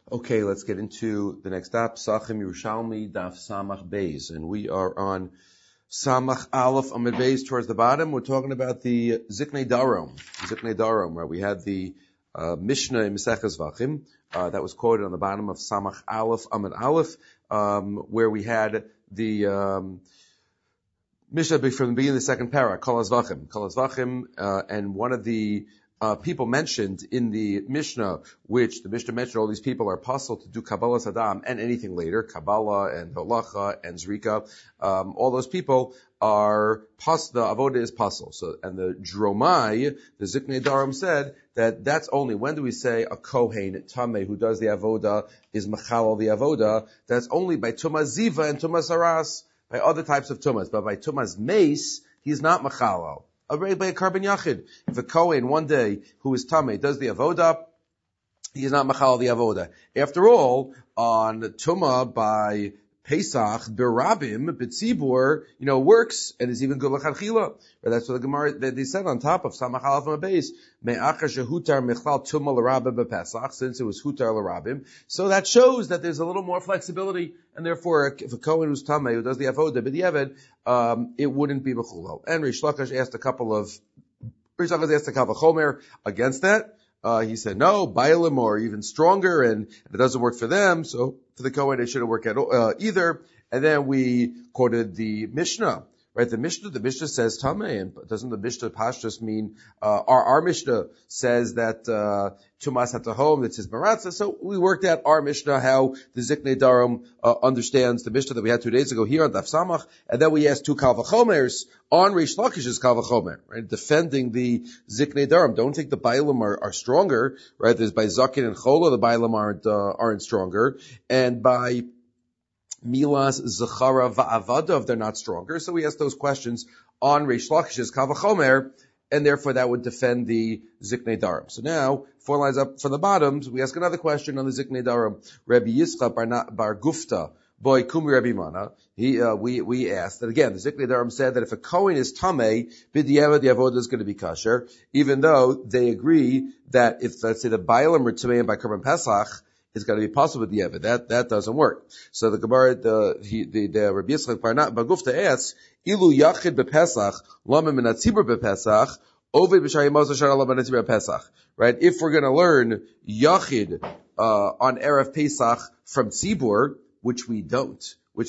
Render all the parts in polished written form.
Okay, let's get into the next daf, Sachim Yerushalmi, Daf Samach Beis, and we are on Samach Aleph Amid Beis towards the bottom. We're talking about the Ziknei Darom, where we had the Mishnah in Maseches Vachim that was quoted on the bottom of Samach Aleph Amid Aleph, where we had the Mishnah from the beginning of the second para, Kol Vachim, and one of the people mentioned in the Mishnah, which the Mishnah mentioned all these people are puzzle to do Kabbalah Sadam and anything later, Kabbalah and Halacha and Zrika, all those people are the avoda is puzzle. So, and the Dromai, the Ziknei Darom said that that's only, when do we say a Kohen, Tameh, who does the avoda, is Machal the avoda, that's only by Tumas Ziva and Tumas Aras, by other types of Tumas, but by Tumas Mace, he's not Machal. By a carbon yachid. If a Kohen one day who is Tameh does the avoda, he is not machal the avoda. After all, on Tumah by Pesach, Berabim, Betzibur, works and is even good l'chadchila. That's what the Gemara they said on top of Samach Aleph Beis. Me'acha shehutar mechlal Tumah l'Rabim bePesach, since it was hutar l'Rabim. So that shows that there's a little more flexibility, and therefore, if a Kohen who's Tameh who does the avoda b'diavad, it wouldn't be b'chulo. And Rish Lakish asked a couple of chomer against that. He said, no, Bailim or even stronger, and it doesn't work for them, so for the Kohen, it shouldn't work at all, either. And then we quoted the Mishnah, right? The Mishnah says Tameh, and doesn't the Mishnah Pashtus mean, our Mishnah says that, Tumas HaTahom, that says Maratza, so we worked out our Mishnah, how the Ziknei Darom, understands the Mishnah that we had 2 days ago here on Daf Samach, and then we asked two Kal V'chomers on Rish Lakish's Kal V'chomer, right? Defending the Ziknei Darom. Don't think the Bailim are stronger, right? There's by Zakin and Chola, the Bailim aren't stronger, and by Milas, Zechara, Va'avadav, they're not stronger. So we asked those questions on Rish Lakish's Kal V'chomer, and therefore that would defend the Ziknei Darom. So now, 4 lines up from the bottom, we ask another question on the Ziknei Darom. Rabbi Yitzchak bar Gufta, boy Kumi Rabbi Mana, we asked that again, the Ziknei Darom said that if a Kohen is Tameh, B'diavad, the Avodah is going to be kosher, even though they agree that if, let's say, the Bailim are Tameh by Korban Pesach, it's got to be possible with the Yevid. That doesn't work. So the Gemara, the Rabbi Yitzchak bar Gufta asks, Ilu Yachid bePesach, Lama min Hatzibur bePesach, Ovid b'Shari Moshe Shara Lama min Hatzibur bePesach. Right? If we're going to learn Yachid on Erev Pesach from Tzibur, which we don't.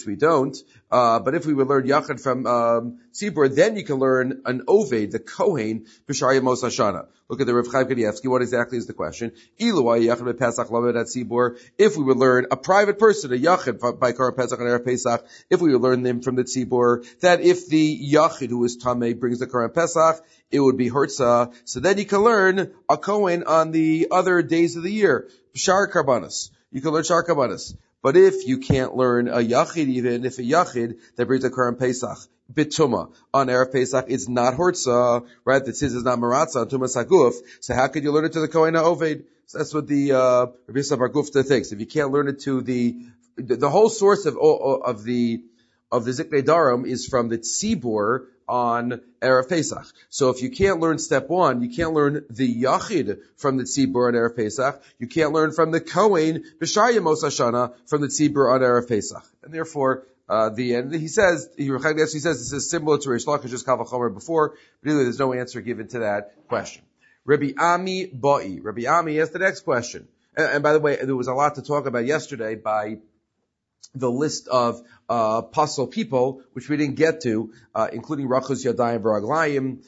But if we would learn Yachid from Tzibur, then you can learn an Oved, the Kohen, b'Shari Moshe Shana. Look at the Rav Chaim Kanievsky. What exactly is the question? Ilu Yachid bePesach Lamed at Tzibur. If we would learn a private person, a Yachid by Korban Pesach and Erev Pesach, if we would learn them from the Tzibur, that if the Yachid who is Tameh brings the Korban Pesach, it would be Hertza. So then you can learn a Kohen on the other days of the year. Shar Karbanas. You can learn Shar Karbanas. But if you can't learn a Yachid, even if a Yachid that brings a Korban Pesach, Bituma, on Erev Pesach, it's not Hortza, right? The Tziz is not Maratza, on Tumas Haguf. So how could you learn it to the Kohen HaOved? So that's what the, Rabbi Yisrael bar Gufta thinks. If you can't learn it to the whole source of the Ziknei Darom is from the Tzibur on Erev Pesach. So if you can't learn step 1, you can't learn the Yachid from the Tzibur on Erev Pesach. You can't learn from the Kohen, B'Shar Yemos Hashana, from the Tzibur on Erev Pesach. And therefore, he says this is similar to Rish Lakish's Kal V'chomer before, but really there's no answer given to that question. Rabbi Ami Ba'i. Rabbi Ami asked the next question. And by the way, there was a lot to talk about yesterday by the list of puzzle people, which we didn't get to, including Rachus Yadayim V'Raglayim,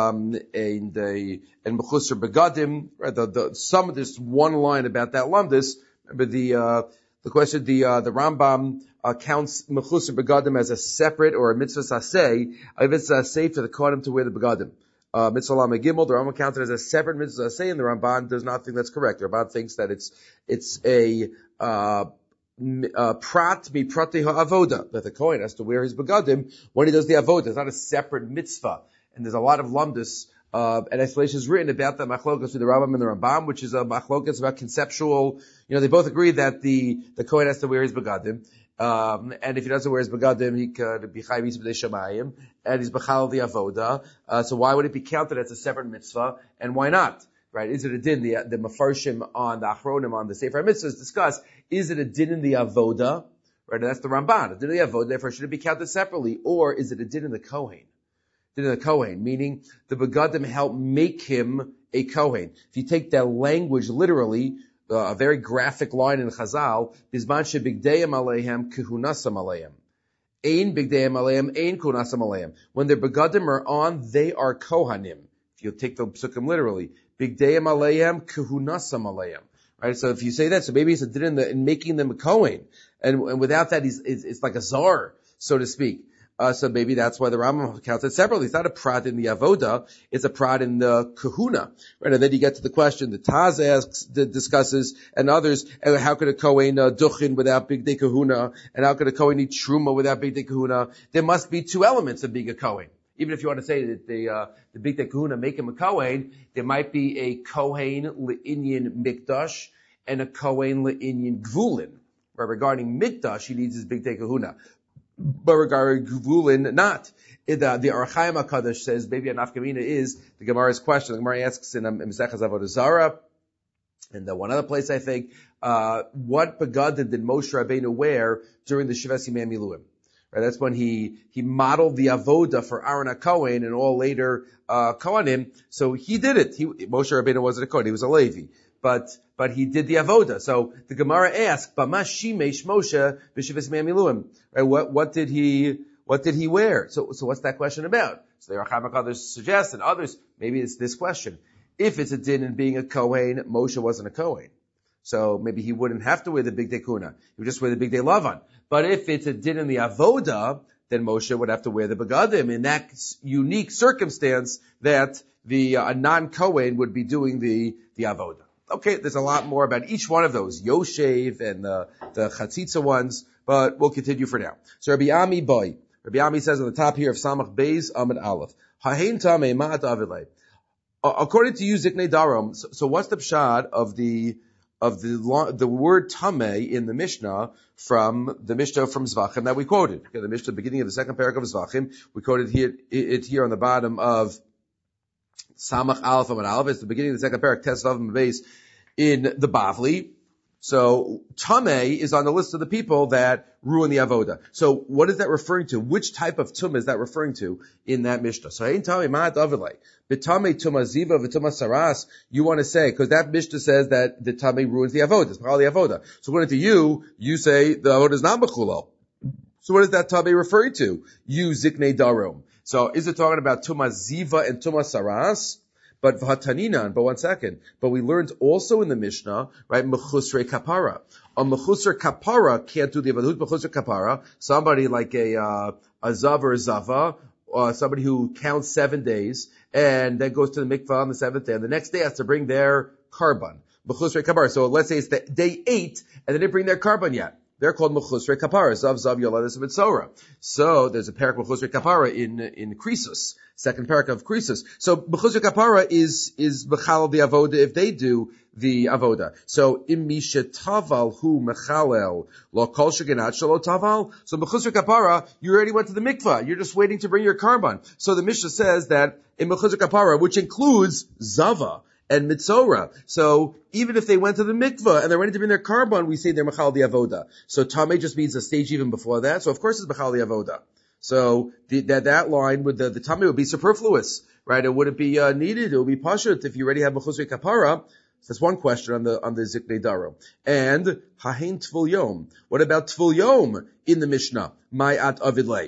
and Mechusar Begadim, right? Some of this one line about that lumdus, but the question, the Rambam counts Mechusar Begadim as a separate or a mitzvah saseh, a mitzvah saseh for the Kohanim to wear the Begadim. Mitzvah Lama Gimel, the Rambam counts it as a separate mitzvah saseh, and the Ramban does not think that's correct. The Ramban thinks that it's a prat mi prate ha'avoda, that the Kohen has to wear his begadim when he does the avoda. It's not a separate mitzvah. And there's a lot of lumdus, and explanations written about the machlokas with the Rambam and the Rambam, which is a machlokas about conceptual, they both agree that the Kohen has to wear his begadim. And if he doesn't wear his begadim, he could be chayv b'dei shamayim, and he's b'chal the avoda. So why would it be counted as a separate mitzvah, and why not? right? Is it a din? The Mefarshim on the Achronim on the Sefer HaMitzvahs discuss, is it a din in the Avoda? Right, and that's the Ramban. A din in the Avoda, therefore should it be counted separately? Or is it a din in the Kohen? Din in the Kohen, meaning the Begadim help make him a Kohen. If you take that language literally, a very graphic line in Chazal, Bizman shebigdeim alehem kehunasam alehem. Ein bigdeim alehem, ein kehunasam alehem. When their Begadim are on, they are Kohanim. If you take the Psukim literally, bigdeim alehem kehunasam alehem. Right, so if you say that, so maybe it's a din in making them a Kohen. And without that, it's like a czar, so to speak. So maybe that's why the Rambam counts it separately. It's not a prat in the Avoda, it's a prat in the Kahuna. Right, and then you get to the question that Taz asks, discusses, and others, how could a Kohen duchin without Big Day Kahuna? And how could a Kohen eat Truma without Big Day Kahuna? There must be two elements of being a Kohen. Even if you want to say that the Big Day Kahuna make him a Kohen, there might be a Kohen le'inyan Mikdash and a Kohen le'inyan Gvulin. Right, regarding Mikdash, he needs his Big Day Kahuna. But regarding Gvulin, not. The Archaim HaKadosh says, maybe a nafkamina is the Gemara's question. The Gemara asks in Mesechus Avodah Zarah, and one other place I think, what begadim did Moshe Rabbeinu wear during the Shivat Yimei Miluim? Right, that's when he modeled the avoda for Aaron HaKohen and all later Kohanim. So he did it. Moshe Rabbeinu wasn't a Kohen; he was a Levi. But he did the avoda. So the Gemara asks, "Bama shimesh Moshe b'shivas me'amiluim." Right? What did he wear? So what's that question about? So the Racham HaKadosh suggests, and others, maybe it's this question: if it's a din in being a Kohen, Moshe wasn't a Kohen, so maybe he wouldn't have to wear the Big Day Kuna. He would just wear the Big Day Lavan. But if it's a din in the avoda, then Moshe would have to wear the begadim in that unique circumstance that a non-Kohen would be doing the avoda. Okay, there's a lot more about each one of those, Yoshev and the Chatzitza ones, but we'll continue for now. So Rabbi Ami says on the top here of Samach Beis Amud Aleph, Hahein Tamei Ma'at Avilei. According to you, Ziknei Darom, so what's the pshad of the word Tamei in the Mishnah from Zvachim that we quoted? Okay, the Mishnah, beginning of the second paragraph of Zvachim, we quoted it here on the bottom of Samach Aleph Amud Aleph. It's the beginning of the second paragraph, Tes Vav Beis in the Bavli. So Tamei is on the list of the people that ruin the avoda. So what is that referring to? Which type of tum is that referring to in that Mishnah? So Ein Tamei Ma'at Avilei. B'Tamei Tuma Ziva v'Tuma Saras. You want to say, because that Mishnah says that the Tamei ruins the avoda. It's B'chal the avoda. So according to you say the avoda is not B'chulal. So what is that Tamei referring to? You Ziknei Darom. So is it talking about Tuma Ziva and Tuma Saras? But one second. But we learned also in the Mishnah, right, Mechusrei Kapara. A Mechusrei Kapara can't do the Avodah. Mechusrei Kapara? Somebody like a Zav or a Zava, or somebody who counts 7 days, and then goes to the mikvah on the 7th day, and the next day has to bring their carbon. Mechusrei Kapara. So let's say it's the day 8, and they didn't bring their carbon yet. They're called Mechusrei Kapara. Zav Yoladas Mitzora. So there's a parak Mechusrei Kapara in Krisus. Second parak of Krisus. So Mechusrei Kapara is Mechal the Avoda if they do the Avoda. So Im Misha Taval Hu Mechalel Lo Kol Shegenat Shalo Taval. So Mechusrei Kapara, you already went to the mikvah. You're just waiting to bring your carbon. So the Mishnah says that in Mechusrei Kapara, which includes Zava and Mitzora. So even if they went to the mikvah and they're ready to bring their carbon, we say they're Mechal the Avoda. So Tamei just means a stage even before that. So of course it's Mechal the Avoda. So that line with the Tamei would be superfluous, right? It wouldn't be needed. It would be pashut if you already have Mechusrei Kapara. That's one question on the Ziknei Daro. And Hahein Tvul Yom. What about Tvul Yom in the Mishnah? Ma'at Avidlei.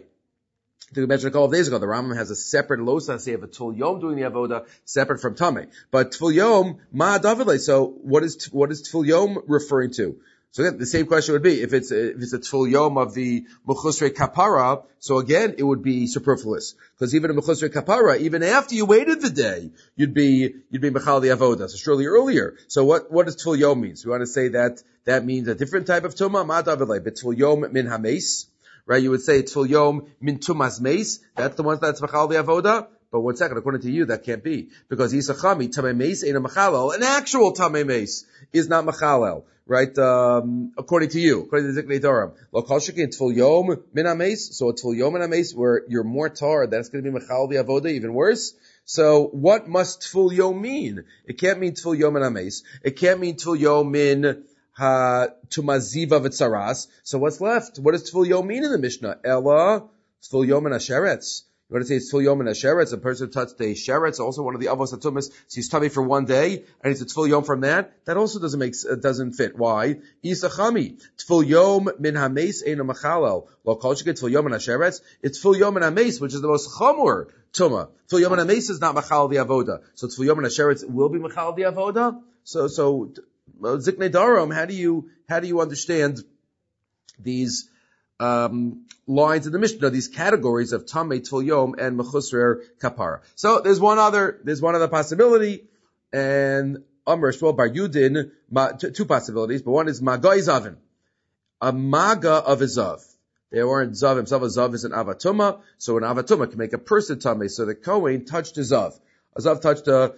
We mentioned a couple of days ago, the Rambam has a separate losa say of a Tvul Yom doing the avoda, separate from Tamei. But Tvul Yom, Ma'at Avidlei. So what is Tvul Yom referring to? So again, the same question would be, if it's a Tvul Yom of the Mechusrei Kapara, so again, it would be superfluous. Because even a Mechusrei Kapara, even after you waited the day, you'd be Mechal the Avoda. So surely earlier. So what does Tvul Yom mean? So we want to say that means a different type of Tumah, Ma'at Avidlei. But Tvul Yom min Hameis, right? You would say Tvul Yom min Tumas Meis. That's the one that's Mechal the Avoda. But 1 second, according to you, that can't be. Because Yisachami, Tamei Meis ain't a Mechalel. An actual Tamei Meis is not Mechalel. Right, according to you, according to the Ziknei Doram. Lo kol shekin Tvul Yom min hameis, so a Tvul Yom min hameis, where you're more tar, that's going to be Mechal the Avoda, even worse. So what must Tful Yom mean? It can't mean Tful Yom and Ames. It can't mean Tful Yom min Tumaziva v'tzaras. So what's left? What does Tful Yom mean in the Mishnah? Ella, Tful Yom and Asheretz. You want to say it's Tful Yom and Asheretz? A person touched a Sheretz, also one of the Avos Atumas, so he's tummy for one day, and it's a Tful Yom from that. That also doesn't fit. Why? Isachami. Tful Yom min Hames Eino Machalel. Lo Kol Sheket Tful Yom and Asheretz. It's Tful Yom and Hames, which is the most chamur Tuma. Tful Yom and Hames is not Machal the Avoda. So Tful Yom and Asheretz will be Machal the Avoda? So, Ziknei Darom, how do you understand these lines in the Mishnah, these categories of Tamei, Tful Yom, and Mechusrer Kapara? So there's one other possibility, and Amr Shmuel Bar Yudin, two possibilities, but one is Magai Zavin, a Maga of a Zav. They weren't Zav himself. A Zav is an Avatuma, so an Avatuma can make a person Tamei. So the Kohen touched a Zav. A Zav touched a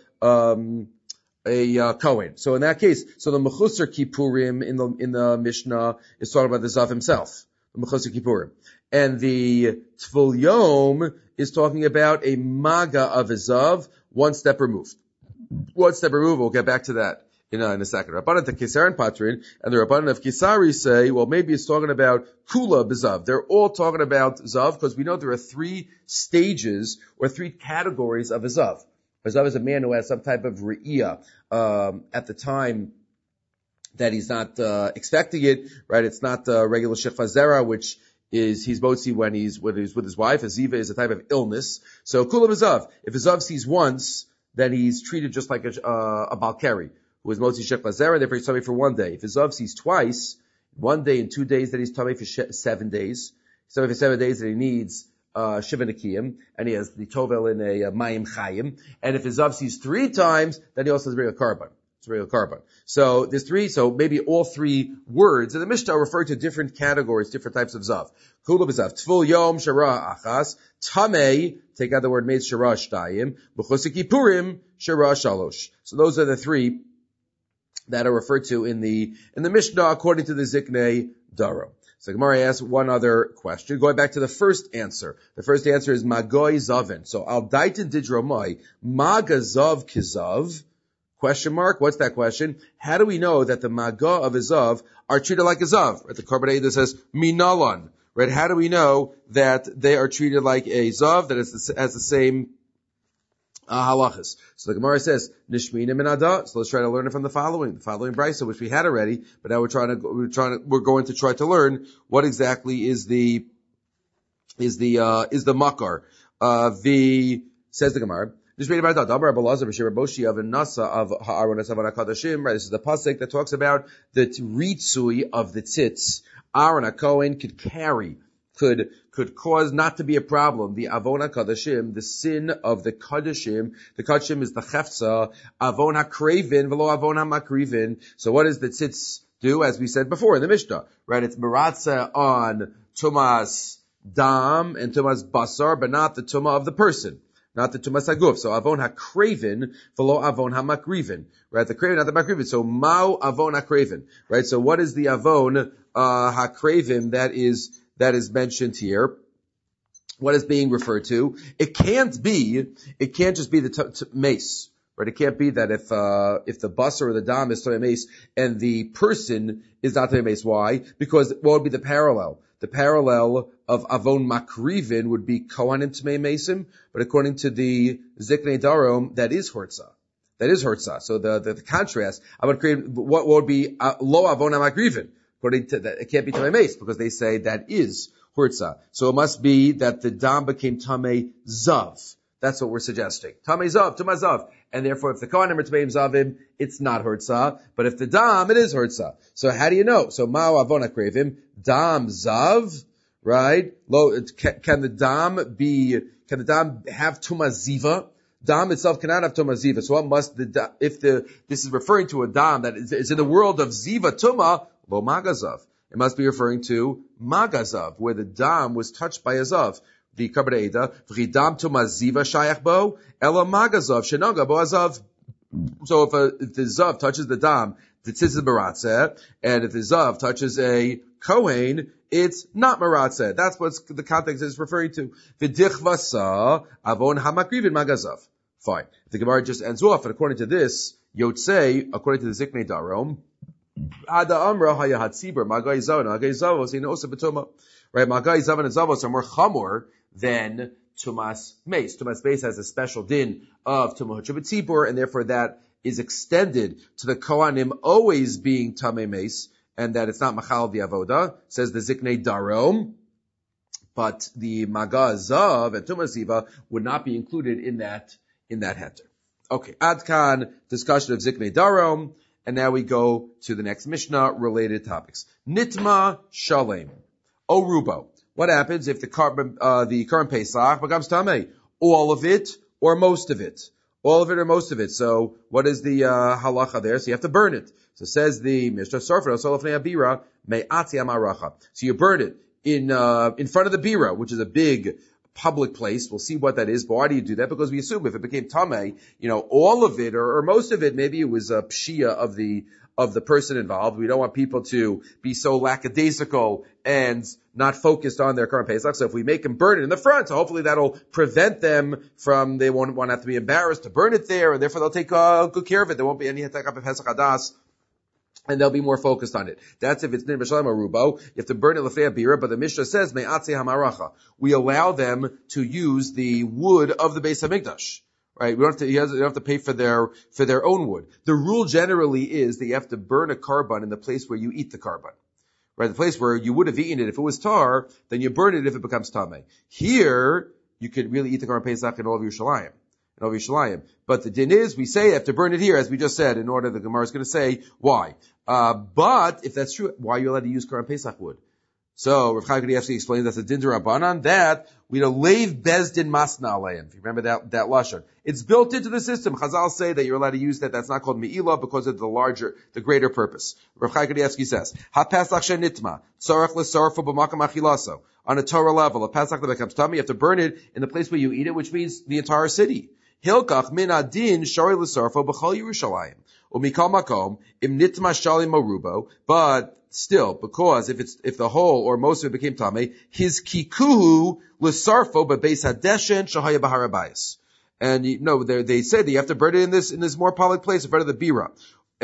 Kohen. So in that case, so the Mechusar Kippurim in the Mishnah is talking about the Zav himself, the Mechusar Kippurim. And the Tful Yom is talking about a Maga of a Zav, one step removed. We'll get back to that in a second. Rabbanan to Kisar and Patrin, and the Rabbanan of Kisari say, well, maybe it's talking about Kula b'Zav. They're all talking about Zav, because we know there are three stages, or three categories of a Zav. A Zav is a man who has some type of re'iyah at the time that he's not expecting it, right? It's not regular Shechva Zera, which is he's motzi when he's with his wife. A Ziva is a type of illness. So Kula b'Zav. If a Zav sees once, then he's treated just like a Balkari, who is motzi Shechva Zera, therefore he's tummy for one day. If a Zav sees twice, 1 day and 2 days, then he's tummy for 7 days. He's tummy for 7 days, and he needs Shiva Nekiyim, and he has the Tovel in a Mayim Chayim. And if his Zav sees 3 times, then he also has to bring a carbon. So there's 3, so maybe all 3 words in the Mishnah refer to different categories, different types of Zav. Kula b'Zav. Tful Yom Shara Achas. Tamei, take out the word made Shara Shtayim. B'Chosek Kippurim Shara Shalosh. So those are the 3 that are referred to in the Mishnah according to the Ziknei Daro. So Gemara asks one other question, going back to the first answer. The first answer is Magoi Zavin. So Al Daitin Didromai, Maga Zav Kizav, question mark, what's that question? How do we know that the Maga of a Zav are treated like a Zav? Right? The Korban Eidah says Minalan. Right? How do we know that they are treated like a Zav that has the same halachas? So the Gemara says Nishmina min Ada. So let's try to learn it from the following brisa, which we had already, but now we're going to try to learn what exactly is the makar. Says the Gemara. Right, this is the pasuk that talks about the ritzui of the tzitz. Aaron HaKohen could cause not to be a problem. The avon HaKadashim, the sin of the Kadashim. The Kadashim is the chefza. Avon HaKrevin, velo avon HaMakrivin. So what does the tzitz do? As we said before in the Mishnah, right? It's meratza on tumas dam and tumas basar, but not the tumah of the person. Not the tumas haguf. So avon hakrevin, velo avon hamakrivin. Right? The kraven, not the makrivin. So mao avon hakrevin. Right? So what is the avon hakrevin that is mentioned here? What is being referred to? It can't just be the mace. Right? It can't be that if the basar or the dam is toy mace and the person is not toy mace. Why? Because what would be the parallel? The parallel of avon makrivin would be kohanim tmei mesim, but according to the Ziknei Darom, that is hortza. So the contrast, what would be lo avon makrivin? According to that, it can't be tmei mes because they say that is hortza. So it must be that the dam became tamei zav. That's what we're suggesting. Tamei zav, tumah zav. And therefore, if the kohanim are tmeim zavim, it's not hortza. But if the dam, it is hortza. So how do you know? So mao avon hakrevim, dam zav, right? Can the dam have tumah ziva? Dam itself cannot have tumah ziva. So what must this is referring to a dam that is in the world of ziva tumah, lo magazav. It must be referring to magazav, where the dam was touched by a zav. The Korban Eidah, v'chidam tumah ziva shayach bo, ela magazav shenaga bo azav. So if the zav touches the dam, the tzitz is meratzeh, and if the zav touches a kohen, it's not meratzeh. That's what the context is referring to. V'dichvasa avon hamakrivin magazav. Fine. The Gemara just ends off, and according to this, Yotzei, according to the Ziknei Darom, Ada Amra Hayahat Sibur, Magai Zavos, Inosa Betuma. Right, Magai Zavan and Zavos are more chamor than Tumas Mace. Tumas Mace has a special din of Tumah Tzibur, and therefore that is extended to the Kohanim always being Tamei Mace, and that it's not Machal the Avoda, says the Ziknei Darom, but the Magazav and Tumah Ziva would not be included in that heter. Okay, Adkan, discussion of Ziknei Darom, and now we go to the next Mishnah, related topics. Nitma Shalem. O Rubo. What happens if the current Pesach becomes Tamei? All of it or most of it? All of it or most of it. So what is the halacha there? So you have to burn it. So says the Mishnah, so you burn it in front of the bira, which is a big public place. We'll see what that is. But why do you do that? Because we assume if it became tamei, all of it or most of it, maybe it was a pshia of the person involved. We don't want people to be so lackadaisical and not focused on their current Pesach. So if we make them burn it in the front, so hopefully that'll prevent them from, they won't have to be embarrassed to burn it there, and therefore they'll take good care of it. There won't be any hetak of Pesach Hadas, and they'll be more focused on it. That's if it's Nin B'Shalom or Rubo. You have to burn it L'fnei Bira, but the Mishnah says, Me'atzei HaMaracha. We allow them to use the wood of the Beis HaMikdash. Right? You don't have to pay for their own wood. The rule generally is that you have to burn a carbon in the place where you eat the carbon. Right? The place where you would have eaten it if it was tar, then you burn it if it becomes tamei. Here, you could really eat the carbon Pesach in all of Yerushalayim. But the din is, we say you have to burn it here, as we just said, in order the Gemara is going to say why. But if that's true, why are you allowed to use carbon Pesach wood? So Rav Chaim Kanievsky explains that's a din d'Rabbanan that we don't leiv bezdin masna aleim. If you remember that lashon, it's built into the system. Chazal say that you're allowed to use that. That's not called me'ilah because of the greater purpose. Rav Chaim Kanievsky says ha-pesach shenitma tzarach l'sarfo b'makam achilaso. On a Torah level, a pesach that becomes tummy, you have to burn it in the place where you eat it, which means the entire city. Hilkach min adin shari l'sarfo b'chol Yerushalayim umikal makom im nitma shalim marubo, but still, because if the whole or most of it became tamei, his kikuhu l'sarfo b'beis hadeshen shahaya b'harabayis. And they say that you have to burn it in this more public place in front of the bira.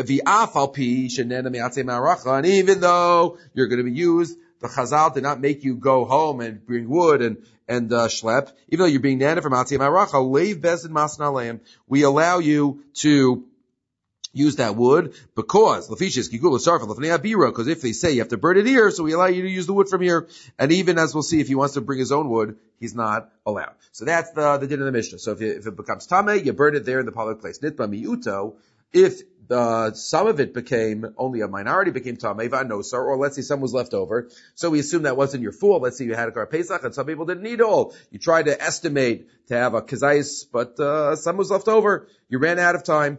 And even though you're going to be used, the Chazal did not make you go home and bring wood and schlep. Even though you're being nana from Atzei Maracha, leiv bezin masna aleim, we allow you to use that wood because if they say you have to burn it here, so we allow you to use the wood from here. And even as we'll see, if he wants to bring his own wood, he's not allowed. So that's the din of the Mishnah. So if it becomes tamei, you burn it there in the public place. Nitba miuto, if some of it became, only a minority became tamei v'anosar, or let's say some was left over. So we assume that wasn't your fault. Let's say you had a Kar Pesach and some people didn't eat all. You tried to estimate to have a kazayis, but some was left over. You ran out of time.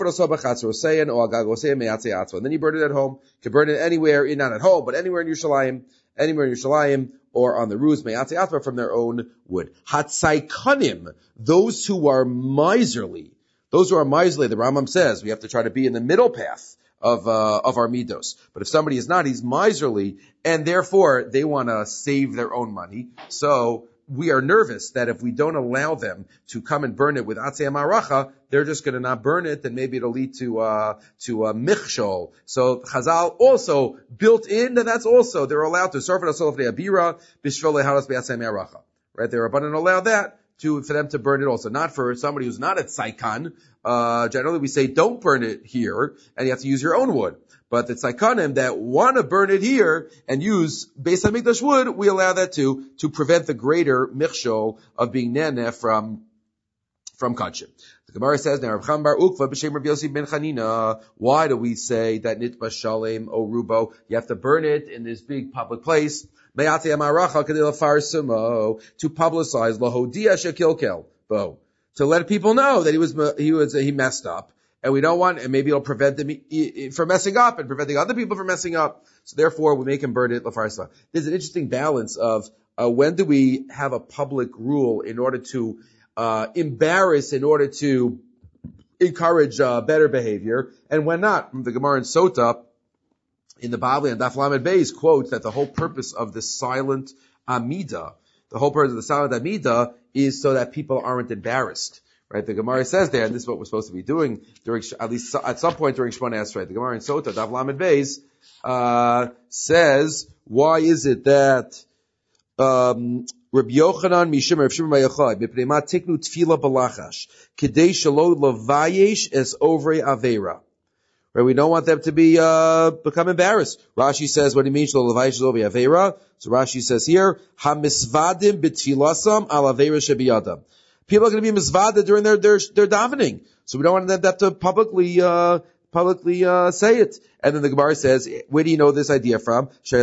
And then you burn it at home. You can burn it anywhere, not at home, but anywhere in Yerushalayim, or on the roofs, from their own wood. Hatzaikanim, those who are miserly, the Rambam says we have to try to be in the middle path of our midos. But if somebody is not, he's miserly, and therefore they want to save their own money. So we are nervous that if we don't allow them to come and burn it with Atzei Maracha, they're just going to not burn it, and maybe it'll lead to a michshol. So Chazal also built in that that's also, they're allowed to serve it as Solofnei Abira, Bishvil Leharas Be'atzei Maracha. Right? They're abundant to allow that for them to burn it also. Not for somebody who's not at Saikan. Generally we say don't burn it here, and you have to use your own wood. But the Tzaikanim that want to burn it here and use Beis HaMikdash wood, we allow that to prevent the greater michshol of being neneh from Kachim. The Gemara says, now, Rav Chaim Bar Ukva b'shem Rav Yossi ben Chanina, why do we say that Nitba Shalem o Rubo, you have to burn it in this big public place? To publicize Lahodia Shekilkel, to let people know that he messed up. And we don't want, and maybe it'll prevent them from messing up and preventing other people from messing up. So therefore, we make him burn it lafarsa. There's an interesting balance of when do we have a public rule in order to embarrass, in order to encourage better behavior, and when not. The Gemara in Sota in the Bavli and Daf Lamed Beis quotes that the whole purpose of the silent Amida, is so that people aren't embarrassed. Right? The Gemara says there, and this is what we're supposed to be doing during, at least at some point during Shemona Esrei. The Gemara in Sota, Daf Lamed Beis, says, why is it that, Rabbi Yochanan Mishim Rav Shimon Bar Yochai B'pnei ma tiknu tefila balachash kedei shelo lavayesh es ovrei avera. Right, we don't want them to be become embarrassed. Rashi says, what do you mean shelo lavayesh es ovrei avera? So Rashi says here, hamisvadim b'tfilasam al avera shebiyadam. People are going to be misvada during their davening, so we don't want them to have to publicly say it. And then the Gemara says, where do you know this idea from? Right,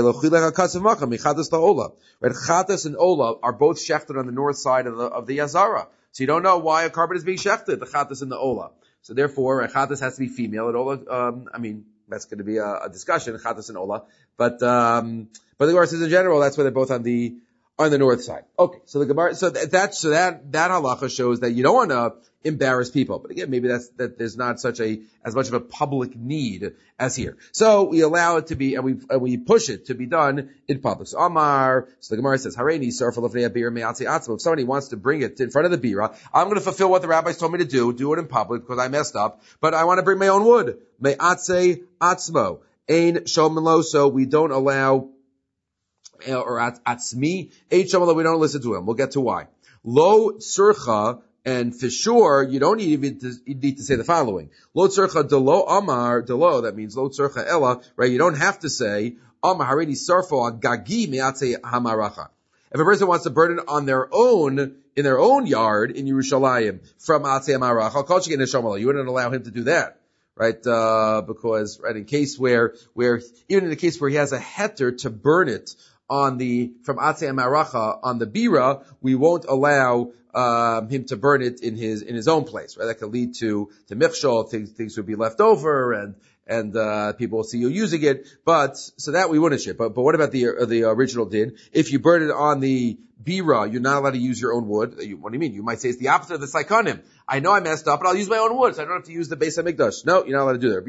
Chatas and Ola are both shechted on the north side of the Yazara. So you don't know why a carbon is being shechted, the Chatas and the Ola. So therefore, Chatas has to be female, and Ola, that's going to be a discussion, Chatas and Ola. But the Gemara says in general, that's why they're both on the north side. Okay, so the Gemara, that halacha shows that you don't want to embarrass people. But again, maybe that there's not as much of a public need as here. So we allow it to be, and we push it to be done in public. So Amar, so the Gemara says, Hareini sarfa lefnei abir me'atzei atzmo. If somebody wants to bring it in front of the bira, I'm going to fulfill what the rabbis told me to do it in public because I messed up, but I want to bring my own wood. Me'atzei atzmo. Ein shomelo, so we don't allow or atzmi, eight shamala, we don't listen to him. We'll get to why. Lo tzurcha, and for sure, you don't you need to say the following. Lo tzurcha delo amar, delo, that means lo tzurcha ella, right? You don't have to say, amar harini sarfo gagi me'atze hamaracha. If a person wants to burn it on their own, in their own yard, in Yerushalayim, from atze hamaracha, kol shekin shamala, you wouldn't allow him to do that. Right, because, right, in case where, even in the case where he has a heter to burn it from Atzei Maracha on the Bira, we won't allow, him to burn it in his own place, right? That could lead to Michshol, things would be left over and people will see you using it, so that we wouldn't ship. But what about the original din? If you burn it on the Bira, you're not allowed to use your own wood. What do you mean? You might say it's the opposite of the Saikanim. I know I messed up, but I'll use my own wood, so I don't have to use the Beis HaMikdash. No, you're not allowed to do that.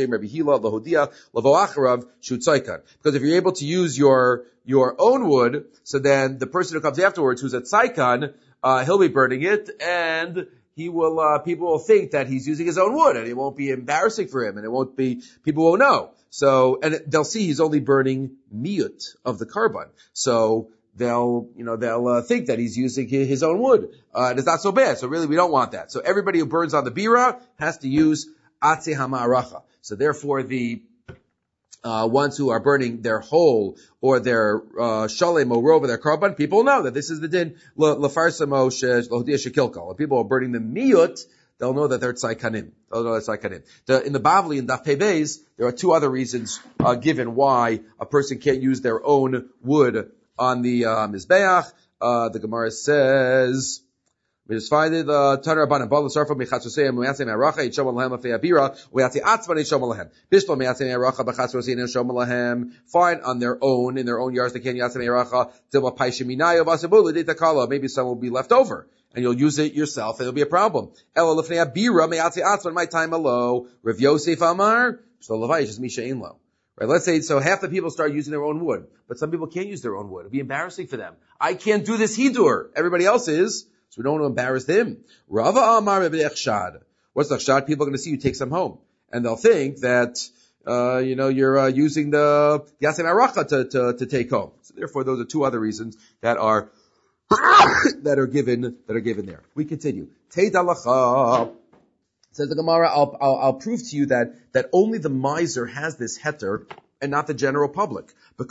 Because if you're able to use your own wood, so then the person who comes afterwards, who's at Saikan, he'll be burning it, and people will think that he's using his own wood, and it won't be embarrassing for him, and people won't know. So, and they'll see he's only burning miyut of the carbon. So, they'll think that he's using his own wood. And it's not so bad. So really, we don't want that. So everybody who burns on the bira has to use atzei hamaracha. So therefore, the ones who are burning their whole or their shalem or robe or their korban, people know that this is the din lefarsamo lohudia shekilkal. When people are burning the miyut, they'll know that they're tzaikanim. In the Bavli, in Daf Pei Beis, there are two other reasons given why a person can't use their own wood on the Mizbeach. The Gemara says, we just find it, Taner Rabbanan, Bala Sarfa, Mechatzoseim, Me'atzei Me'aracha, Yitshom Alahem, Afei Abira, U'yatzi Atzman, Yitshom Alahem. Bishlo Me'atzei Me'aracha, B'chatzoseim, Yitshom Alahem. Fine, in their own yards, they can't Yatzei Me'aracha, Dilma Paishim Minayo, Vasabulu, Ditakala. Maybe some will be left over, and you'll use it yourself, and it'll be a problem. Elo Lefnei Abira, Me'atzei Atzman, my time alo. Rav Yosef Amar, Shlo Levayish, is Misha Ein. Right, let's say, so half the people start using their own wood, but some people can't use their own wood. It'd be embarrassing for them. I can't do this hidur. Everybody else is, so we don't want to embarrass them. Rava Amar Echshad. What's the Echshad? People are going to see you take some home. And they'll think that, you're, using the Yatzei Maracha to take home. So therefore, those are two other reasons that are, that are given there. We continue. Tei Dalacha. Says the Gemara, I'll prove to you that only the miser has this heter and not the general public. The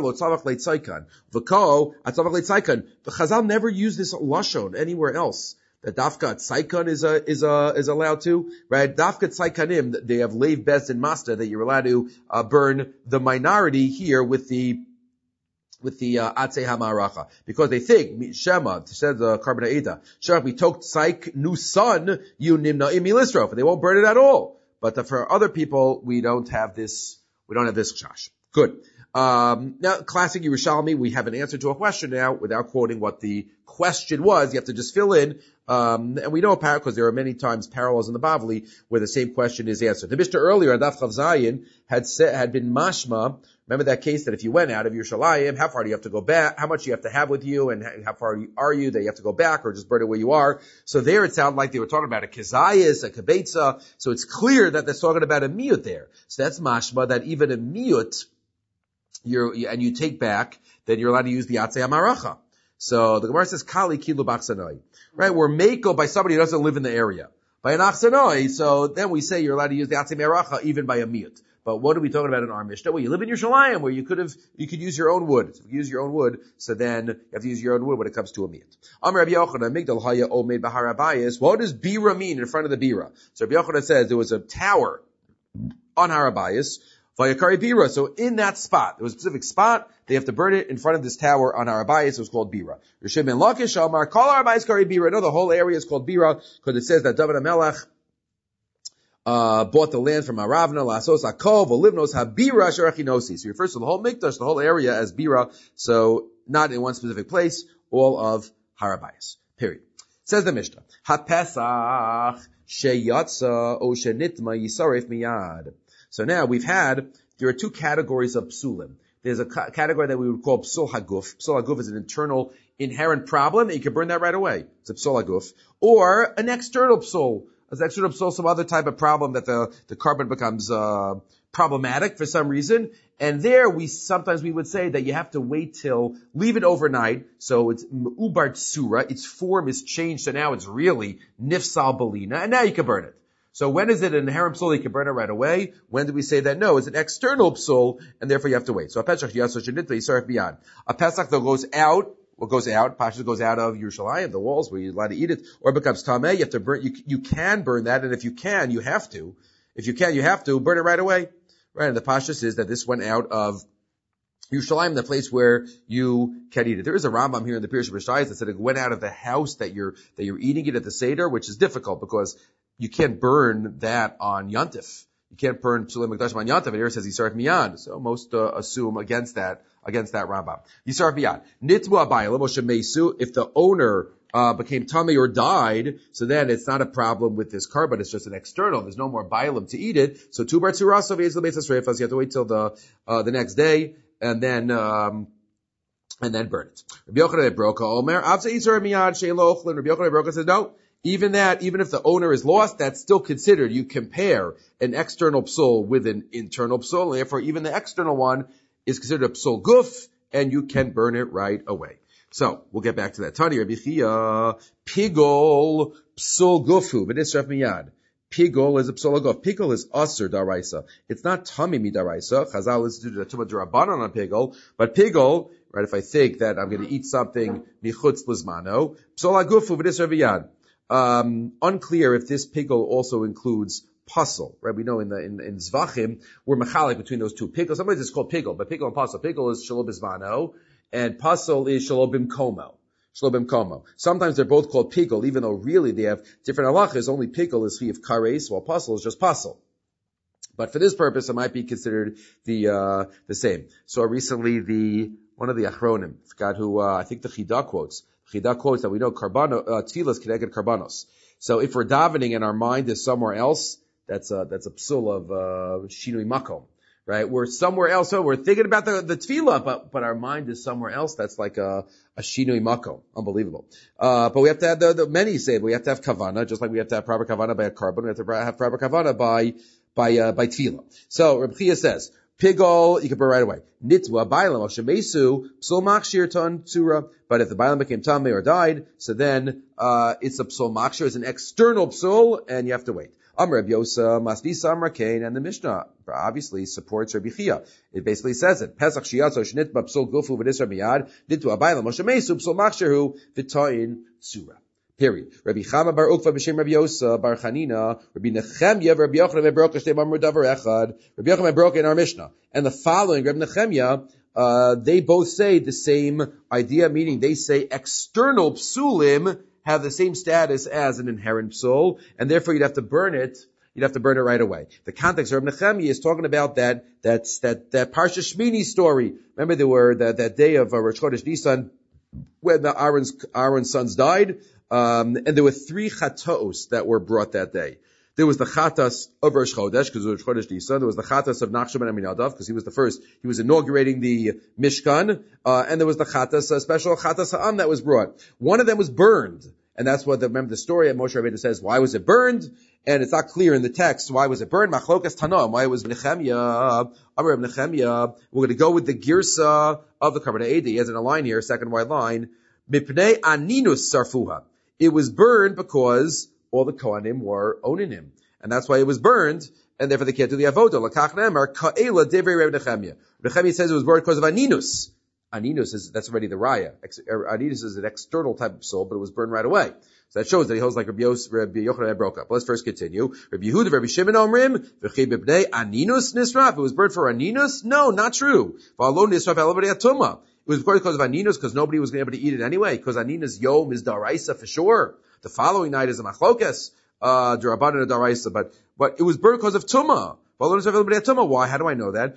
Chazal never use this lashon anywhere else. That dafka tzaikan is allowed to, right? Dafka tzaikanim, they have leiv best and master that you're allowed to burn the minority here with the atzei hamaracha, because they think Shema said the carbon Eida Shema we took tzaik nu son you nimna imilisrof, and they won't burn it at all. But for other people, we don't have this chash. Good. Now, classic Yerushalmi, we have an answer to a question now without quoting what the question was. You have to just fill in. And we know because there are many times parallels in the Bavli where the same question is answered. The Mishnah earlier, Daf Chav Zayin, had been mashma, Remember that case that if you went out of Yerushalayim, how far do you have to go back? How much do you have to have with you, and how far are you that you have to go back, or just burn it where you are? So there it sounded like they were talking about a kezayis, a kibetza. So it's clear that they're talking about a miyut there. So that's mashma that even a miyut, and you take back, then you're allowed to use the atzei amaracha. So the Gemara says kali kilu b'achsanoi, right? We're meko by somebody who doesn't live in the area. By an achsanoi, so then we say you're allowed to use the atzei amaracha even by a miyut. But what are we talking about in our Mishnah? Well, you live in Yerushalayim where you could use your own wood. So if you use your own wood, so then you have to use your own wood when it comes to a miyut. Amar Rabbi Yochanan, Migdal Haya Omeid Bahar Abayis. What does bira mean in front of the bira? So Rabbi Yochanan says there was a tower on Har Abayis, Vayakari bira. So in that spot, there was a specific spot, they have to burn it in front of this tower on Har Abayis. It was called bira. Rishon ben Lakish Amar, call Har Abayis Kari bira. No, the whole area is called bira because it says that David HaMelech bought the land from Aravna, Lasos Akov, Olivnos, Habira, Sherachinosi. So he refers to the whole Mikdash, the whole area as Bira, so not in one specific place, all of Har Abayis. Period. Says the Mishnah, HaPesach, Sheyatza, O Shenitma, Yisaref Miyad. So now there are two categories of psulim. There's a category that we would call psul haguf. Psul haguf is an internal, inherent problem, and you can burn that right away. It's a psul haguf. Or an external psul. That should have solved some other type of problem that the carbon becomes problematic for some reason. And there sometimes we would say that you have to leave it overnight. So it's ubar tsura, its form is changed, so now it's really nifsal balina, and now you can burn it. So when is it an inherent psul, you can burn it right away? When do we say that? No, it's an external psul, and therefore you have to wait. So a pesach beyond. A pesach though goes out. What goes out? Pashas goes out of Yerushalayim, the walls where you're allowed to eat it, or it becomes tameh. You have to burn. You can burn that, and if you can, you have to. If you can, you have to burn it right away. Right? And the Pashas is that this went out of Yerushalayim, the place where you can eat it. There is a Rambam here in the Pirush B'Shayis that said it went out of the house that you're eating it at the Seder, which is difficult because you can't burn that on Yontif. You can't burn Psulim Mikdash on Yontif. And here it says Yisaref Miyan. So most assume against that Rambam. Yisaref Miyan. Nitmu Abayim Moshe Meisu. If the owner became tummy or died, so then it's not a problem with this carbon. It's just an external. There's no more bailam to eat it. So two bar tzurasov yezil beitzas reifas. You have to wait till the next day and then burn it. Rabbi Yochanan Broka Omer Avza Yisaref Miyan Sheilo Ochlin. Rabbi Yochanan Broka says no. Even if the owner is lost, that's still considered. You compare an external psul with an internal psul, and therefore even the external one is considered a psul guf, and you can burn it right away. So, we'll get back to that. Tani Rabbi Chia, pigol psul gufu, v'nisraf miyad. Pigol is a psul guf. Pigol is aser daraisa. It's not tami midaraisa. Chazal is to do the tumah d'rabbanan on pigol, but pigol, right, if I think that I'm going to eat something michutz lizmano, psul gufu v'nisraf miyad. Unclear if this pigol also includes puzzle, right? We know in Zvachim, we're machalik between those two. Pigol, sometimes it's called pigol, but pigol and puzzle. Pigol is shalom bizvano, and puzzle is shalom bimkomo. Shalom bimkomo. Sometimes they're both called pigol, even though really they have different halachas. Only pigol is chiv kares, while puzzle is just puzzle. But for this purpose, it might be considered the same. So recently one of the achronim, forgot who, I think the Chida quotes that we know tefillah connected karbanos. So if we're davening and our mind is somewhere else, that's a psul of shinui makom, right? We're somewhere else, so we're thinking about the tefillah, but our mind is somewhere else. That's like a shinui makom. Unbelievable. But we have to have many say we have to have kavana, just like we have to have proper kavana by a carbon. We have to have proper kavana by tefillah. So Reb Chia says, pigol, you can burn right away. Nitwa, bailam, al shemesu, psul machshir ton tsura. But if the bailam became tameh or died, so then, it's a psul machshir, it's an external psul, and you have to wait. Amr Reb Yosa, Masvisa Amr Kain, and the Mishnah obviously supports Rabbi Chia. It basically says it. Pesach shiyatzo shnitba psul gufu v'nisra miyad, nitwa bailam, al shemesu, psul machshir v'toin tsura. Period. Rabbi Chama bar Ukva b'shem Rabbi Yosa bar Chanina, Rabbi Nechemya, Rabbi Yochanan Broka shtei amru davar echad, Rabbi Yochanan Broka in our Mishnah, and the following Rabbi Nechemya, they both say the same idea, meaning they say external psulim have the same status as an inherent psul, and therefore you'd have to burn it. You'd have to burn it right away. The context of Rabbi Nechemya is talking about that Parsha Shmini story. Remember there were that day of Rosh Chodesh Nisan when Aaron's sons died. And there were 3 chatos that were brought that day. There was the Chatas of Rosh Chodesh, because it was Rosh Chodesh Nisan. There was the Chatas of Nachshon ben Aminadav, because he was the first. He was inaugurating the Mishkan. And there was the Chatas, a special Chatas Ha'am that was brought. One of them was burned. And that's what, remember the story, Moshe Rabbeinu says, why was it burned? And it's not clear in the text why was it burned. Machlokas Tanam, why it was Nechemia, Amar Nechemia. We're going to go with the Girsa of the Karban Edi. He has in a line here, second wide line. Mipnei Aninus Sarfuha. It was burned because all the Kohanim were owning him. And that's why it was burned, and therefore they can't do the Avodah. Lakach Ne'emar, Ka'ela Devrei Reb Nechemia. Nechemia says it was burned because of Aninus. Aninus that's already the Raya. Aninus is an external type of soul, but it was burned right away. So that shows that he holds like Rabbi Yochanan broke up. Let's first continue. Rabbi Yehuda, Rabbi Shimon Omrim, V'chei b'bnei Aninus Nisraf. It was burned for Aninus? No, not true. V'alo Nisraf elabadi atuma. It was because of Aninus, because nobody was going to be able to eat it anyway, because Aninus Yom is Daraisa for sure. The following night is a Machlokas, Durabanan and Daraisa, but it was burned because of Tumah. Why? How do I know that?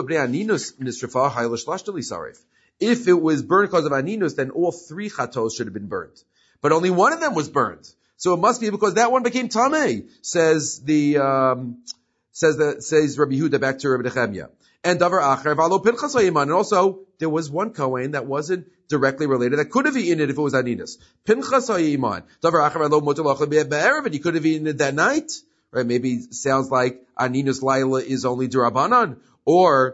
If it was burned because of Aninus, then all three chatos should have been burnt. But only one of them was burnt. So it must be because that one became Tameh, says Rabbi Yehuda back to Rabbi Nechemia. And Davar Acher Valo Pinchas Ha'iman. And also, there was one Kohen that wasn't directly related, that could have eaten it if it was Aninus. Pinchas Ha'iman. Davar Acher Valo Motel Achel Be'erev, and he could have eaten it that night. Right? Maybe it sounds like Aninus Laila is only Durabanan. Or,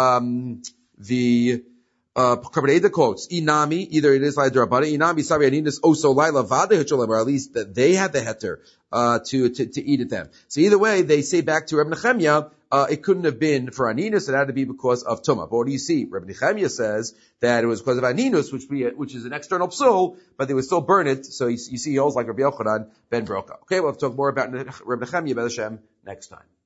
the Karban Eda quotes, Inami, either it is like Durabanan, Inami Sari Aninus Oso Laila Vade Hacholem, or at least that they had the heter, to eat it then. So either way, they say back to Reb Nechemia, it couldn't have been for Aninus, it had to be because of Tumah. But what do you see? Reb Nechemia says that it was because of Aninus, which is an external psul, but they would still burn it, so you see he holds like Rabbi Yochanan ben Broka. Okay, we'll have to talk more about Reb Nechemia, B'ez Hashem, next time.